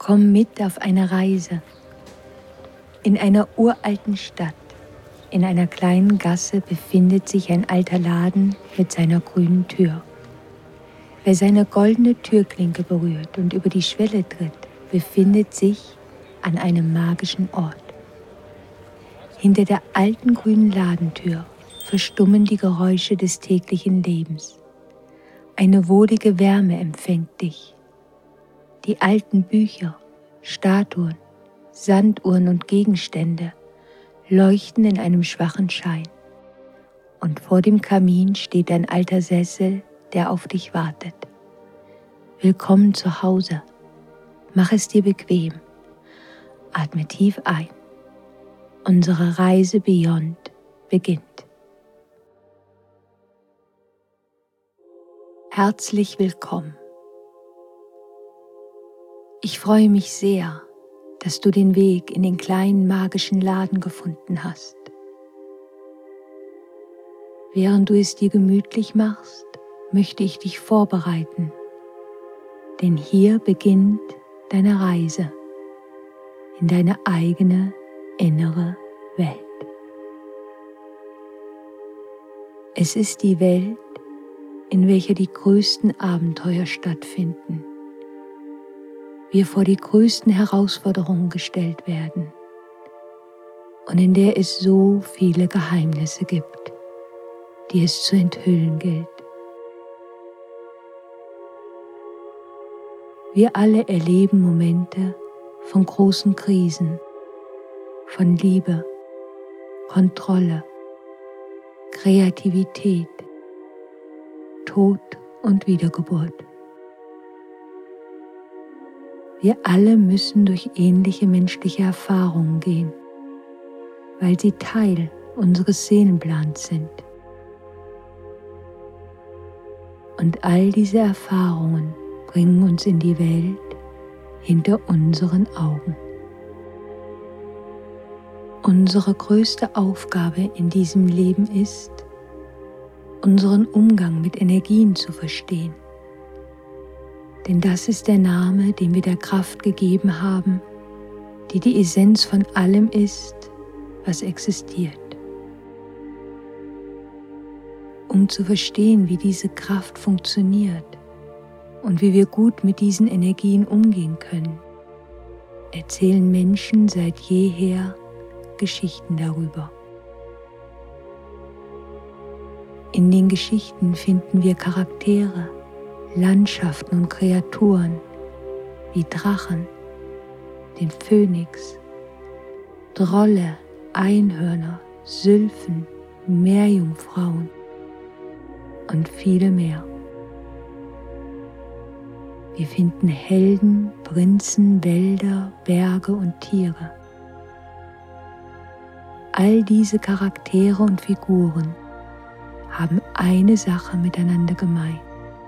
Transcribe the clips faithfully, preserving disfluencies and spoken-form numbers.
Komm mit auf eine Reise. In einer uralten Stadt, in einer kleinen Gasse befindet sich ein alter Laden mit seiner grünen Tür. Wer seine goldene Türklinke berührt und über die Schwelle tritt, befindet sich an einem magischen Ort. Hinter der alten grünen Ladentür verstummen die Geräusche des täglichen Lebens. Eine wohlige Wärme empfängt dich. Die alten Bücher, Statuen, Sanduhren und Gegenstände leuchten in einem schwachen Schein. Und vor dem Kamin steht ein alter Sessel, der auf dich wartet. Willkommen zu Hause. Mach es dir bequem. Atme tief ein. Unsere Reise Beyond beginnt. Herzlich willkommen. Ich freue mich sehr, dass du den Weg in den kleinen magischen Laden gefunden hast. Während du es dir gemütlich machst, möchte ich dich vorbereiten, denn hier beginnt deine Reise in deine eigene innere Welt. Es ist die Welt, in welcher die größten Abenteuer stattfinden. Wir vor die größten Herausforderungen gestellt werden und in der es so viele Geheimnisse gibt, die es zu enthüllen gilt. Wir alle erleben Momente von großen Krisen, von Liebe, Kontrolle, Kreativität, Tod und Wiedergeburt. Wir alle müssen durch ähnliche menschliche Erfahrungen gehen, weil sie Teil unseres Seelenplans sind. Und all diese Erfahrungen bringen uns in die Welt hinter unseren Augen. Unsere größte Aufgabe in diesem Leben ist, unseren Umgang mit Energien zu verstehen. Denn das ist der Name, den wir der Kraft gegeben haben, die die Essenz von allem ist, was existiert. Um zu verstehen, wie diese Kraft funktioniert und wie wir gut mit diesen Energien umgehen können, erzählen Menschen seit jeher Geschichten darüber. In den Geschichten finden wir Charaktere, Landschaften und Kreaturen wie Drachen, den Phönix, Drolle, Einhörner, Sylphen, Meerjungfrauen und viele mehr. Wir finden Helden, Prinzen, Wälder, Berge und Tiere. All diese Charaktere und Figuren haben eine Sache miteinander gemein.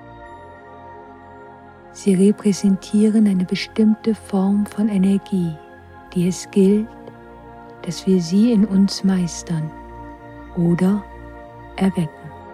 Sie repräsentieren eine bestimmte Form von Energie, die es gilt, dass wir sie in uns meistern oder erwecken.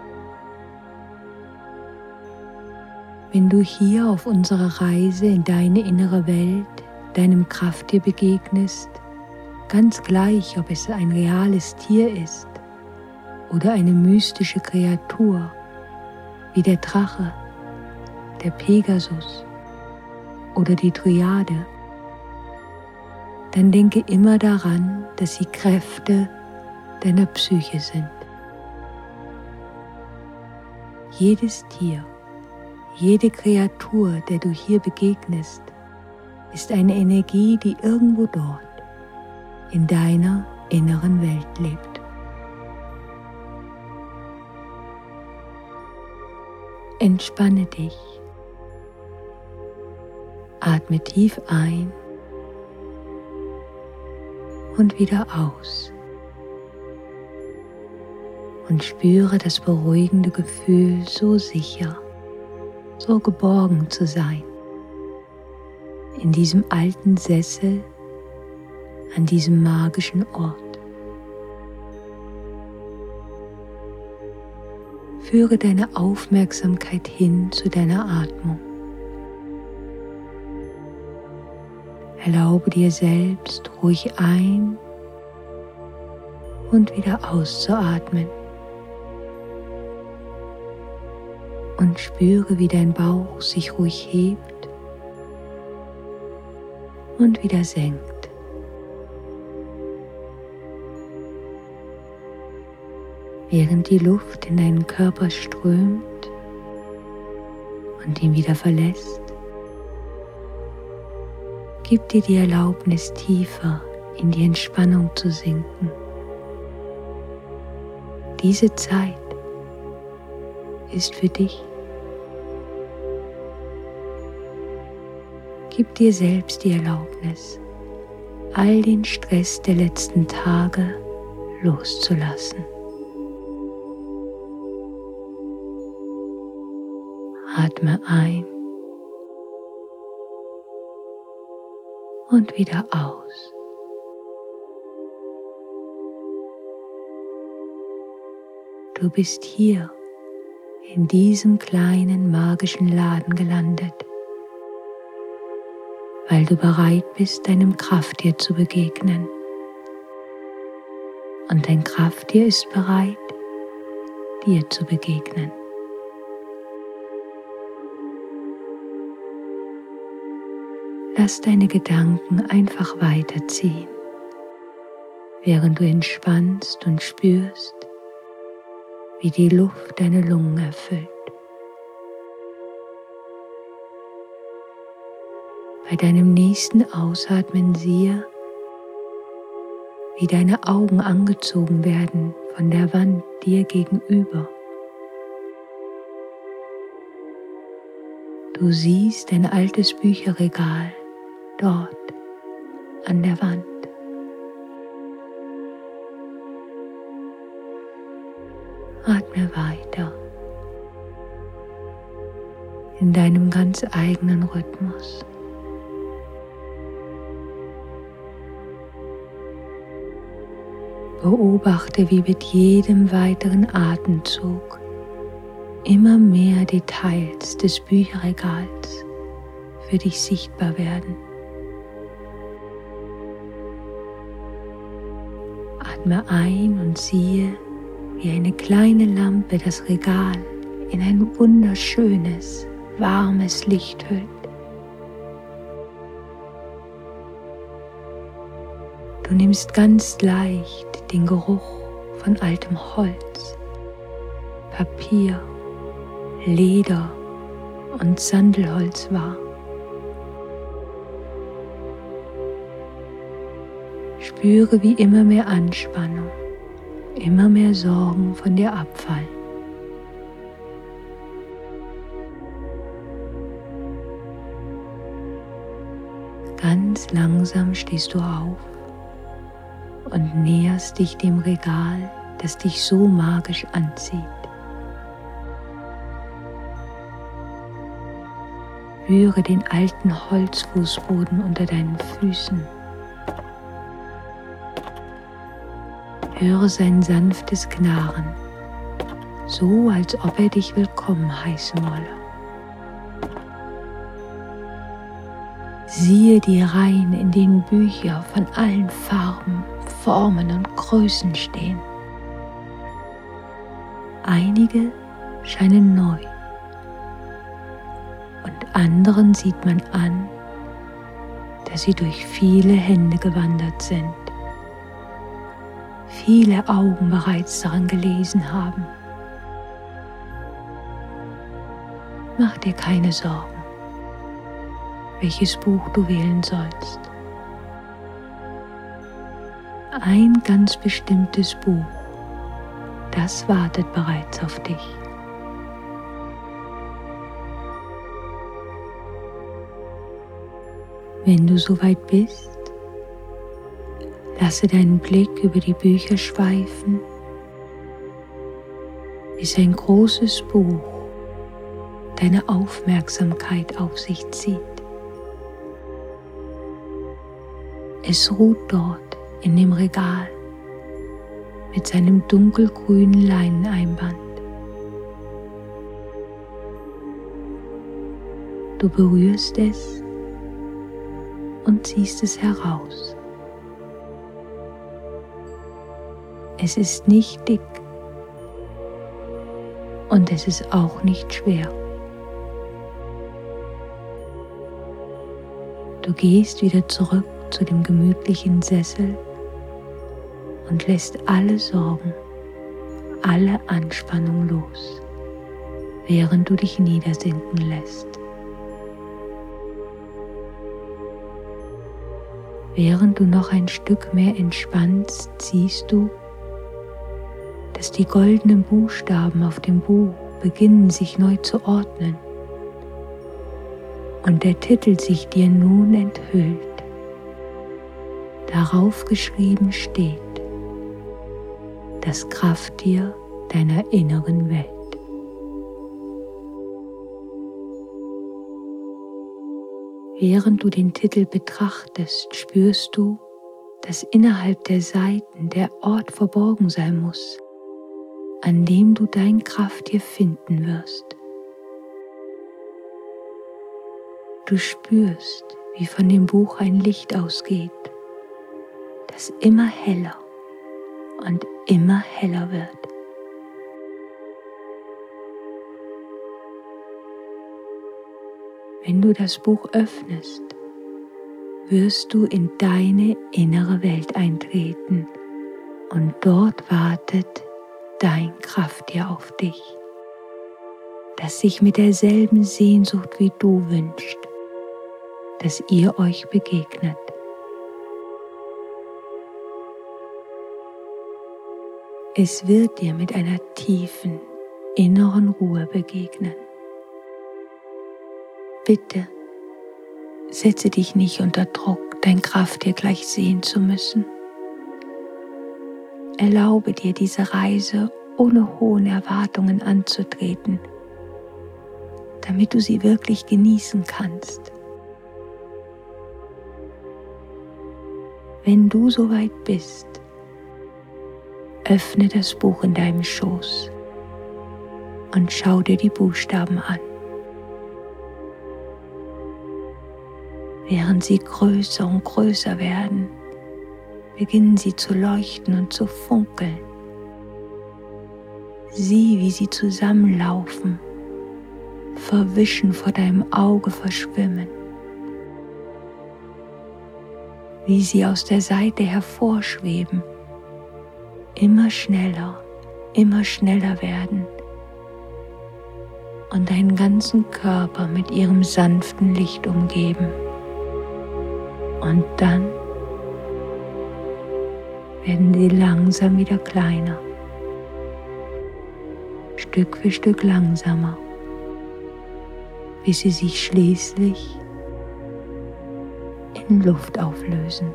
Wenn du hier auf unserer Reise in deine innere Welt, deinem Krafttier begegnest, ganz gleich, ob es ein reales Tier ist oder eine mystische Kreatur wie der Drache, der Pegasus oder die Dryade, dann denke immer daran, dass sie Kräfte deiner Psyche sind. Jedes Tier, jede Kreatur, der du hier begegnest, ist eine Energie, die irgendwo dort in deiner inneren Welt lebt. Entspanne dich. Atme tief ein und wieder aus. Und spüre das beruhigende Gefühl, so sicher, so geborgen zu sein. In diesem alten Sessel, an diesem magischen Ort. Führe deine Aufmerksamkeit hin zu deiner Atmung. Erlaube dir selbst ruhig ein- und wieder auszuatmen. Und spüre, wie dein Bauch sich ruhig hebt und wieder senkt. Während die Luft in deinen Körper strömt und ihn wieder verlässt, gib dir die Erlaubnis, tiefer in die Entspannung zu sinken. Diese Zeit ist für dich. Gib dir selbst die Erlaubnis, all den Stress der letzten Tage loszulassen. Atme ein und wieder aus. Du bist hier in diesem kleinen magischen Laden gelandet, weil du bereit bist, deinem Krafttier zu begegnen. Und dein Krafttier ist bereit, dir zu begegnen. Lass deine Gedanken einfach weiterziehen, während du entspannst und spürst, wie die Luft deine Lungen erfüllt. Bei deinem nächsten Ausatmen siehe, wie deine Augen angezogen werden von der Wand dir gegenüber. Du siehst ein altes Bücherregal dort an der Wand. Atme weiter in deinem ganz eigenen Rhythmus. Beobachte, wie mit jedem weiteren Atemzug immer mehr Details des Bücherregals für dich sichtbar werden. Atme ein und siehe, wie eine kleine Lampe das Regal in ein wunderschönes, warmes Licht hüllt. Du nimmst ganz leicht den Geruch von altem Holz, Papier, Leder und Sandelholz wahr. Spüre, wie immer mehr Anspannung, immer mehr Sorgen von dir abfallen. Ganz langsam stehst du auf und näherst dich dem Regal, das dich so magisch anzieht. Spüre den alten Holzfußboden unter deinen Füßen. Höre sein sanftes Knarren, so als ob er dich willkommen heißen wolle. Siehe die Reihen, in denen Bücher von allen Farben, Formen und Größen stehen. Einige scheinen neu und anderen sieht man an, dass sie durch viele Hände gewandert sind. Viele Augen bereits daran gelesen haben. Mach dir keine Sorgen, welches Buch du wählen sollst. Ein ganz bestimmtes Buch, das wartet bereits auf dich. Wenn du soweit bist, lasse deinen Blick über die Bücher schweifen, bis ein großes Buch deine Aufmerksamkeit auf sich zieht. Es ruht dort in dem Regal mit seinem dunkelgrünen Leineneinband. Du berührst es und ziehst es heraus. Es ist nicht dick und es ist auch nicht schwer. Du gehst wieder zurück zu dem gemütlichen Sessel und lässt alle Sorgen, alle Anspannung los, während du dich niedersinken lässt. Während du noch ein Stück mehr entspannst, siehst du, dass die goldenen Buchstaben auf dem Buch beginnen sich neu zu ordnen und der Titel sich dir nun enthüllt. Darauf geschrieben steht: Das Krafttier deiner inneren Welt. Während du den Titel betrachtest, spürst du, dass innerhalb der Seiten der Ort verborgen sein muss, an dem du dein Krafttier finden wirst. Du spürst, wie von dem Buch ein Licht ausgeht, das immer heller und immer heller wird. Wenn du das Buch öffnest, wirst du in deine innere Welt eintreten und dort wartet dein Krafttier auf dich, das sich mit derselben Sehnsucht wie du wünscht, dass ihr euch begegnet. Es wird dir mit einer tiefen inneren Ruhe begegnen. Bitte, setze dich nicht unter Druck, dein Krafttier gleich sehen zu müssen. Erlaube dir, diese Reise ohne hohen Erwartungen anzutreten, damit du sie wirklich genießen kannst. Wenn du soweit bist, öffne das Buch in deinem Schoß und schau dir die Buchstaben an. Während sie größer und größer werden, beginnen sie zu leuchten und zu funkeln. Sieh, wie sie zusammenlaufen, verwischen, vor deinem Auge verschwimmen. Wie sie aus der Seite hervorschweben, immer schneller, immer schneller werden und deinen ganzen Körper mit ihrem sanften Licht umgeben. Und dann werden sie langsam wieder kleiner, Stück für Stück langsamer, bis sie sich schließlich in Luft auflösen.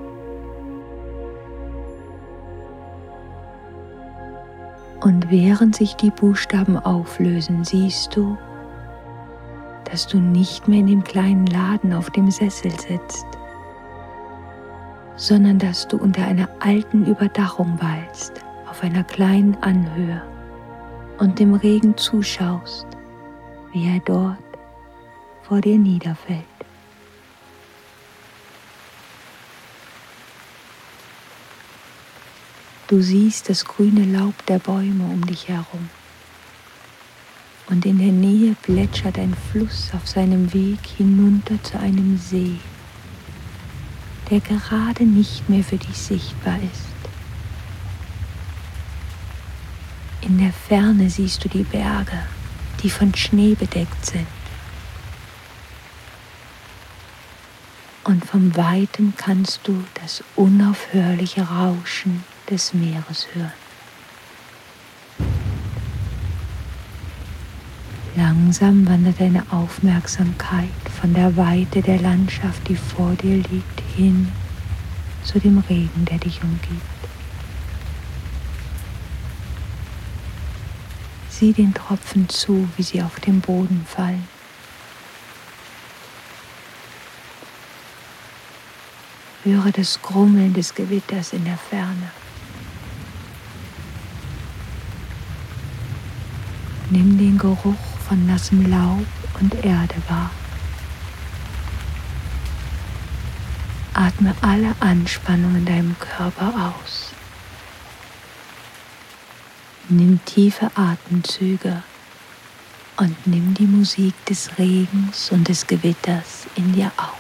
Und während sich die Buchstaben auflösen, siehst du, dass du nicht mehr in dem kleinen Laden auf dem Sessel sitzt, sondern dass du unter einer alten Überdachung weilst, auf einer kleinen Anhöhe und dem Regen zuschaust, wie er dort vor dir niederfällt. Du siehst das grüne Laub der Bäume um dich herum und in der Nähe plätschert ein Fluss auf seinem Weg hinunter zu einem See, der gerade nicht mehr für dich sichtbar ist. In der Ferne siehst du die Berge, die von Schnee bedeckt sind. Und vom Weiten kannst du das unaufhörliche Rauschen des Meeres hören. Langsam wandert deine Aufmerksamkeit von der Weite der Landschaft, die vor dir liegt, hin zu dem Regen, der dich umgibt. Sieh den Tropfen zu, wie sie auf den Boden fallen. Höre das Grummeln des Gewitters in der Ferne. Nimm den Geruch von nassem Laub und Erde wahr. Atme alle Anspannung in deinem Körper aus. Nimm tiefe Atemzüge und nimm die Musik des Regens und des Gewitters in dir auf.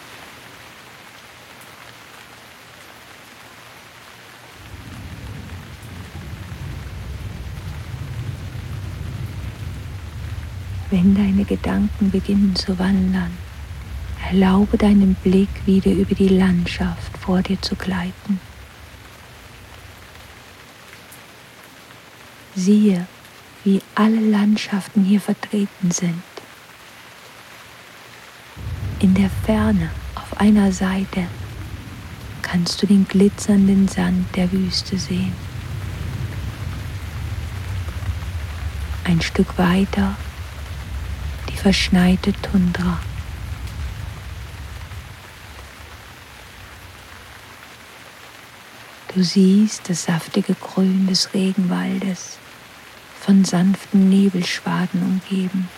Wenn deine Gedanken beginnen zu wandern, erlaube deinem Blick wieder über die Landschaft vor dir zu gleiten. Siehe, wie alle Landschaften hier vertreten sind. In der Ferne, auf einer Seite, kannst du den glitzernden Sand der Wüste sehen. Ein Stück weiter die verschneite Tundra. Du siehst das saftige Grün des Regenwaldes, von sanften Nebelschwaden umgeben.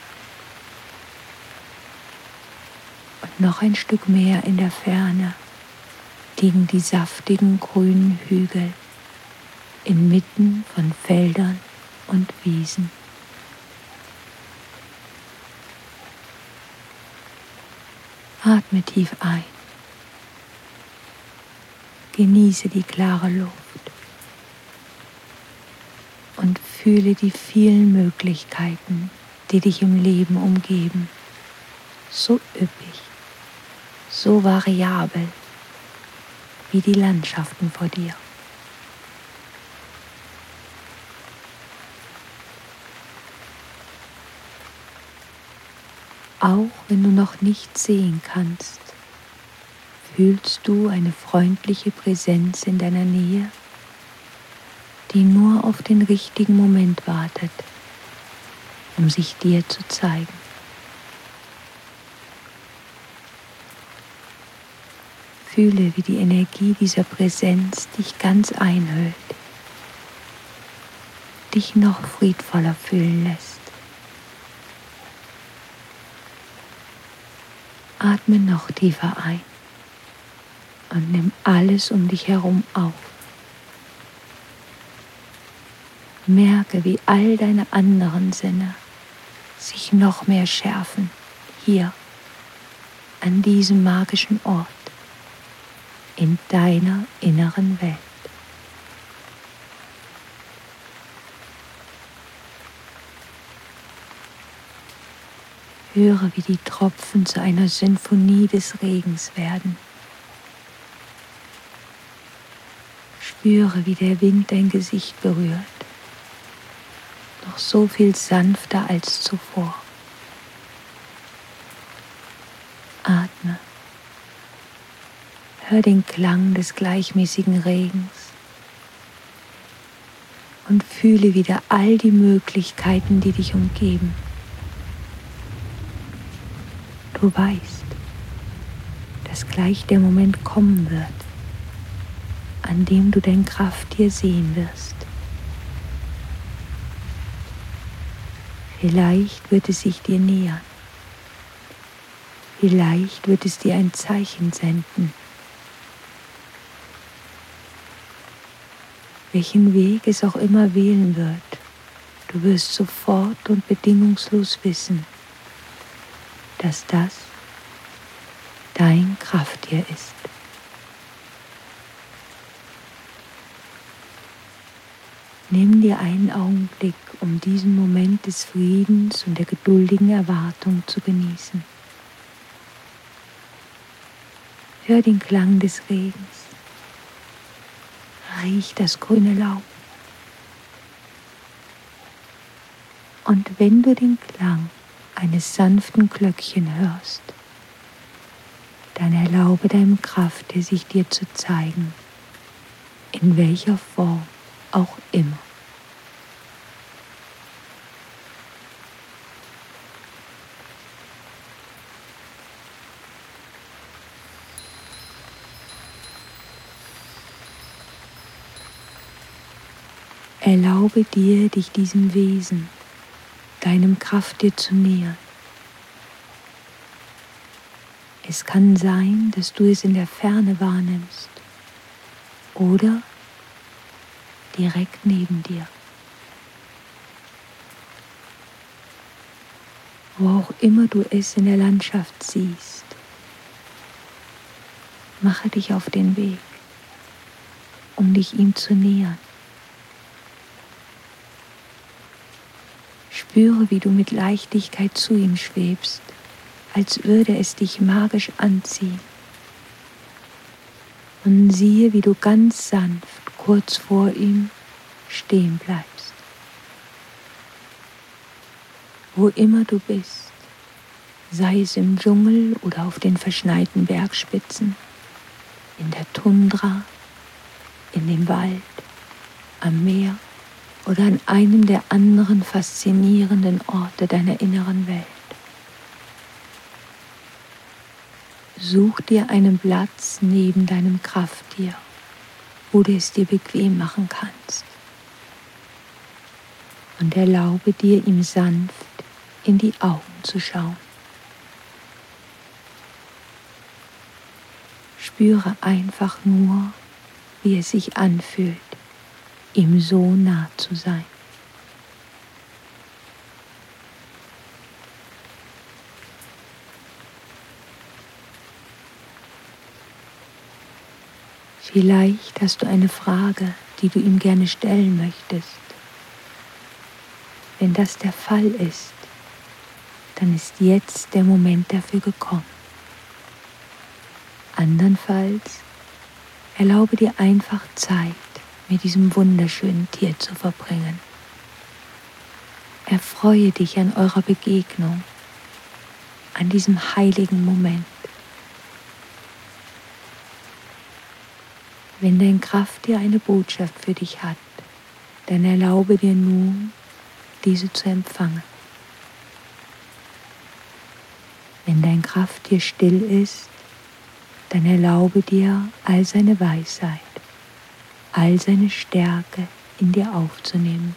Und noch ein Stück mehr in der Ferne liegen die saftigen grünen Hügel inmitten von Feldern und Wiesen. Atme tief ein. Genieße die klare Luft und fühle die vielen Möglichkeiten, die dich im Leben umgeben. So üppig, so variabel wie die Landschaften vor dir. Auch wenn du noch nichts sehen kannst, fühlst du eine freundliche Präsenz in deiner Nähe, die nur auf den richtigen Moment wartet, um sich dir zu zeigen. Fühle, wie die Energie dieser Präsenz dich ganz einhüllt, dich noch friedvoller fühlen lässt. Atme noch tiefer ein und nimm alles um dich herum auf. Merke, wie all deine anderen Sinne sich noch mehr schärfen, hier, an diesem magischen Ort, in deiner inneren Welt. Höre, wie die Tropfen zu einer Sinfonie des Regens werden. Spüre, wie der Wind dein Gesicht berührt, doch so viel sanfter als zuvor. Atme. Hör den Klang des gleichmäßigen Regens und fühle wieder all die Möglichkeiten, die dich umgeben. Du weißt, dass gleich der Moment kommen wird, an dem du dein Krafttier sehen wirst. Vielleicht wird es sich dir nähern. Vielleicht wird es dir ein Zeichen senden. Welchen Weg es auch immer wählen wird, du wirst sofort und bedingungslos wissen, dass das dein Krafttier ist. Nimm dir einen Augenblick, um diesen Moment des Friedens und der geduldigen Erwartung zu genießen. Hör den Klang des Regens. Riech das grüne Laub. Und wenn du den Klang eines sanften Glöckchen hörst, dann erlaube deinem Krafttier, sich dir zu zeigen, in welcher Form auch immer. Erlaube dir, dich diesem Wesen, deinem Krafttier zu nähern. Es kann sein, dass du es in der Ferne wahrnimmst oder direkt neben dir. Wo auch immer du es in der Landschaft siehst, mache dich auf den Weg, um dich ihm zu nähern. Spüre, wie du mit Leichtigkeit zu ihm schwebst, als würde es dich magisch anziehen. Und siehe, wie du ganz sanft kurz vor ihm stehen bleibst. Wo immer du bist, sei es im Dschungel oder auf den verschneiten Bergspitzen, in der Tundra, in dem Wald, am Meer oder an einem der anderen faszinierenden Orte deiner inneren Welt. Such dir einen Platz neben deinem Krafttier, wo du es dir bequem machen kannst. Und erlaube dir, ihm sanft in die Augen zu schauen. Spüre einfach nur, wie es sich anfühlt, ihm so nah zu sein. Vielleicht hast du eine Frage, die du ihm gerne stellen möchtest. Wenn das der Fall ist, dann ist jetzt der Moment dafür gekommen. Andernfalls erlaube dir einfach Zeit, mit diesem wunderschönen Tier zu verbringen. Erfreue dich an eurer Begegnung, an diesem heiligen Moment. Wenn dein Krafttier eine Botschaft für dich hat, dann erlaube dir nun, diese zu empfangen. Wenn dein Krafttier still ist, dann erlaube dir, all seine Weisheit, all seine Stärke in dir aufzunehmen.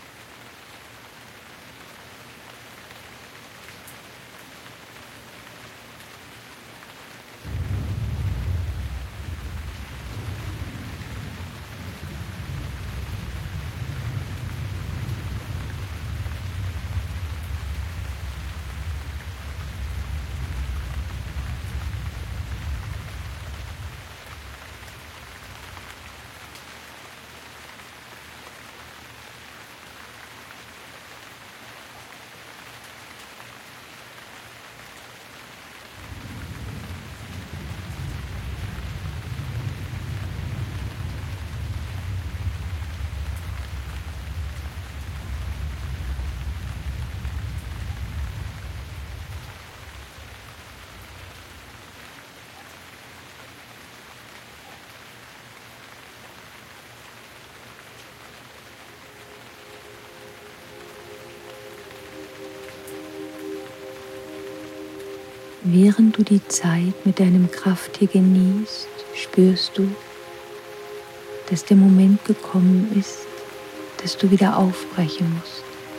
Während du die Zeit mit deinem Krafttier genießt, spürst du, dass der Moment gekommen ist, dass du wieder aufbrechen musst.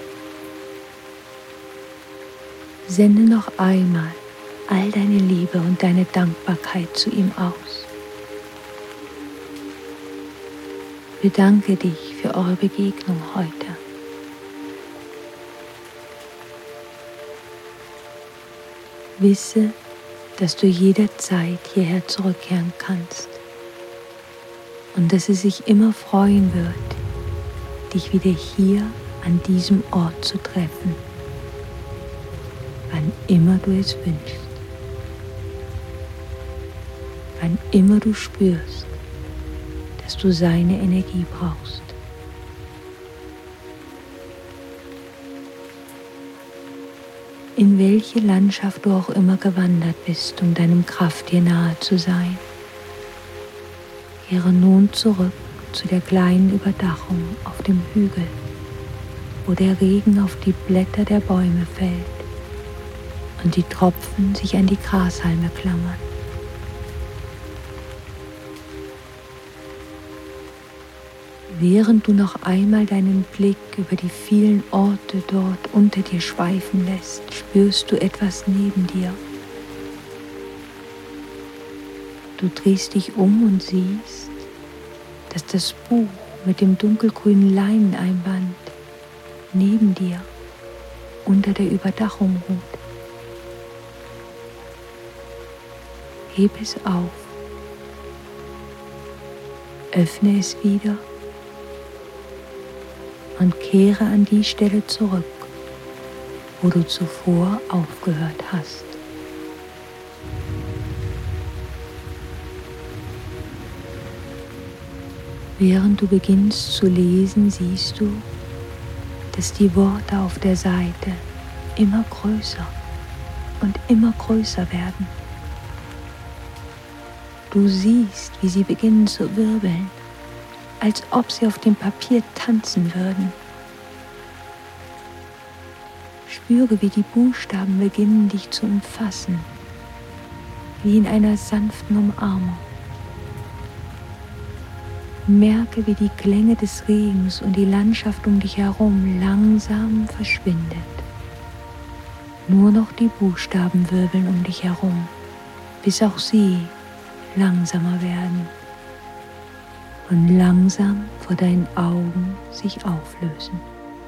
Sende noch einmal all deine Liebe und deine Dankbarkeit zu ihm aus. Bedanke dich für eure Begegnung heute. Wisse, dass du jederzeit hierher zurückkehren kannst und dass es sich immer freuen wird, dich wieder hier an diesem Ort zu treffen, wann immer du es wünschst, wann immer du spürst, dass du seine Energie brauchst. In welche Landschaft du auch immer gewandert bist, um deinem Krafttier nahe zu sein, kehre nun zurück zu der kleinen Überdachung auf dem Hügel, wo der Regen auf die Blätter der Bäume fällt und die Tropfen sich an die Grashalme klammern. Während du noch einmal deinen Blick über die vielen Orte dort unter dir schweifen lässt, spürst du etwas neben dir. Du drehst dich um und siehst, dass das Buch mit dem dunkelgrünen Leineneinband neben dir unter der Überdachung ruht. Heb es auf, öffne es wieder und kehre an die Stelle zurück, wo du zuvor aufgehört hast. Während du beginnst zu lesen, siehst du, dass die Worte auf der Seite immer größer und immer größer werden. Du siehst, wie sie beginnen zu wirbeln, als ob sie auf dem Papier tanzen würden. Spüre, wie die Buchstaben beginnen, dich zu umfassen, wie in einer sanften Umarmung. Merke, wie die Klänge des Regens und die Landschaft um dich herum langsam verschwindet. Nur noch die Buchstaben wirbeln um dich herum, bis auch sie langsamer werden und langsam vor deinen Augen sich auflösen.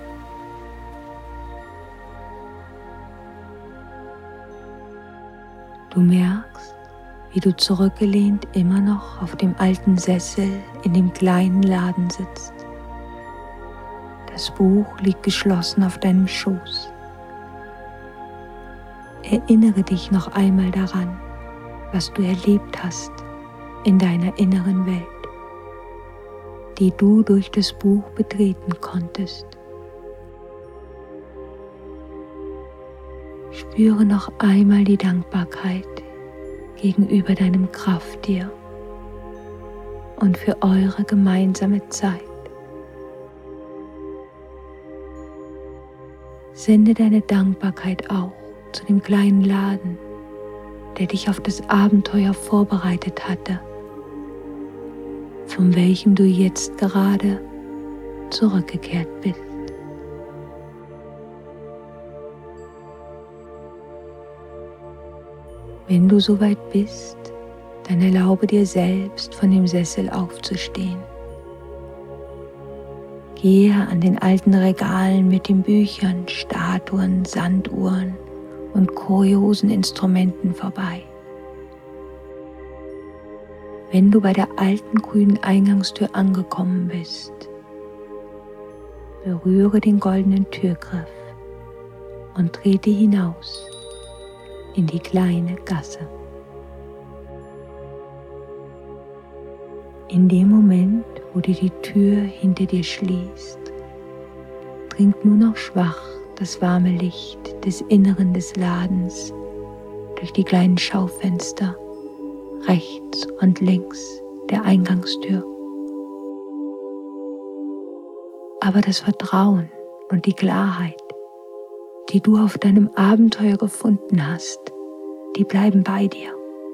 Du merkst, wie du zurückgelehnt immer noch auf dem alten Sessel in dem kleinen Laden sitzt. Das Buch liegt geschlossen auf deinem Schoß. Erinnere dich noch einmal daran, was du erlebt hast in deiner inneren Welt, die du durch das Buch betreten konntest. Spüre noch einmal die Dankbarkeit gegenüber deinem Krafttier und für eure gemeinsame Zeit. Sende deine Dankbarkeit auch zu dem kleinen Laden, der dich auf das Abenteuer vorbereitet hatte, von welchem du jetzt gerade zurückgekehrt bist. Wenn du soweit bist, dann erlaube dir selbst, von dem Sessel aufzustehen. Gehe an den alten Regalen mit den Büchern, Statuen, Sanduhren und kuriosen Instrumenten vorbei. Wenn du bei der alten grünen Eingangstür angekommen bist, berühre den goldenen Türgriff und trete hinaus in die kleine Gasse. In dem Moment, wo du die Tür hinter dir schließt, dringt nur noch schwach das warme Licht des Inneren des Ladens durch die kleinen Schaufenster rechts und links der Eingangstür. Aber das Vertrauen und die Klarheit, die du auf deinem Abenteuer gefunden hast, die bleiben bei dir.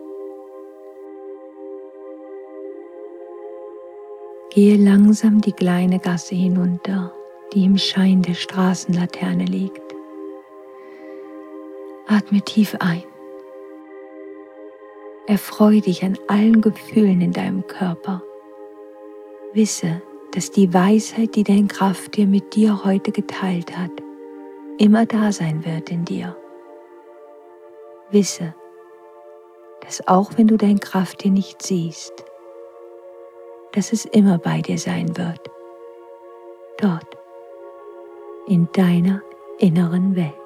Gehe langsam die kleine Gasse hinunter, die im Schein der Straßenlaterne liegt. Atme tief ein. Erfreue dich an allen Gefühlen in deinem Körper. Wisse, dass die Weisheit, die dein Krafttier mit dir heute geteilt hat, immer da sein wird in dir. Wisse, dass auch wenn du dein Krafttier nicht siehst, dass es immer bei dir sein wird, dort in deiner inneren Welt.